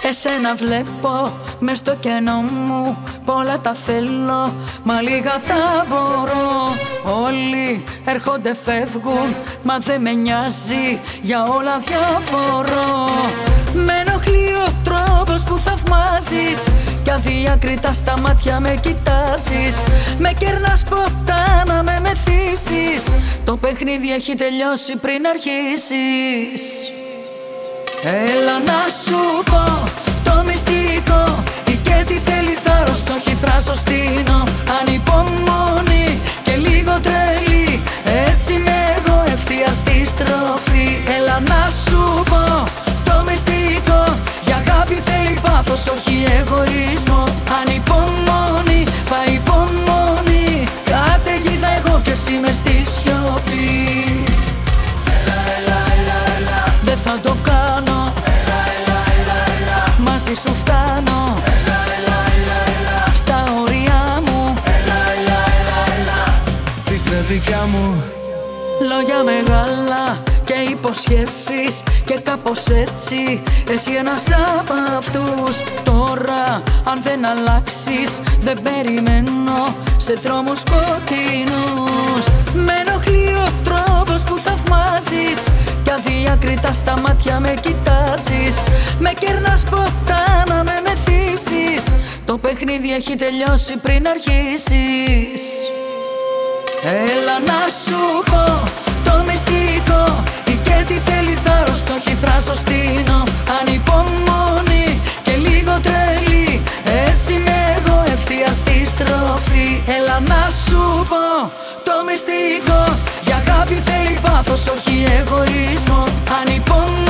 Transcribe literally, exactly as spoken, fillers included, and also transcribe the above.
Εσένα βλέπω μες στο κενό μου. Πολλά τα θέλω, μα λίγα τα μπορώ. Όλοι έρχονται φεύγουν, μα δεν με νοιάζει, για όλα διαφορώ. Με ενοχλεί ο τρόπος που θαυμάζεις κι αδιάκριτα στα μάτια με κοιτάζεις. Με κερνάς ποτά να με μεθύσεις. Το παιχνίδι έχει τελειώσει πριν αρχίσεις. Έλα να σου πω το μυστικό, η και τι θέλει θάρρος κι όχι θράσος στείνω. Ανυπομονή και λίγο τρελή, έτσι είμαι εγώ ευθεία στη στροφή. Έλα να σου πω το μυστικό, για αγάπη θέλει πάθος κι όχι εγωισμό. Ανυπομονή, πάει υπομονή, καταιγίδα εγώ κι εσύ μες στη σιωπή. Έλα, έλα, έλα, έλα, δεν θα το κάνω. Έλα, έλα, έλα, έλα, μαζί σου φτάνω. Έλα, έλα, έλα, έλα, στα όρια μου. Έλα, έλα, έλα, έλα, είσαι δικιά μου. Λόγια μεγάλα και υποσχέσεις και κάπως έτσι εσύ ένας από αυτούς. Τώρα αν δεν αλλάξεις δεν περιμένω σε δρόμους σκοτεινούς. Με ενοχλεί ο τρόπος που θαυμάζεις κι αδιάκριτα στα μάτια με κοιτάζεις. Με κερνάς ποτά να με μεθύσεις. Το παιχνίδι έχει τελειώσει πριν αρχίσεις. Έλα να σου πω το μυστικό, η και τι θέλει θάρρος κι όχι θράσος στείνω. Ανυπομονή και λίγο τρελή, έτσι είμαι εγώ ευθεία στη στροφή. Έλα να σου πω το μυστικό, για αγάπη θέλει πάθος κι όχι εγωισμό. Ανυπομονή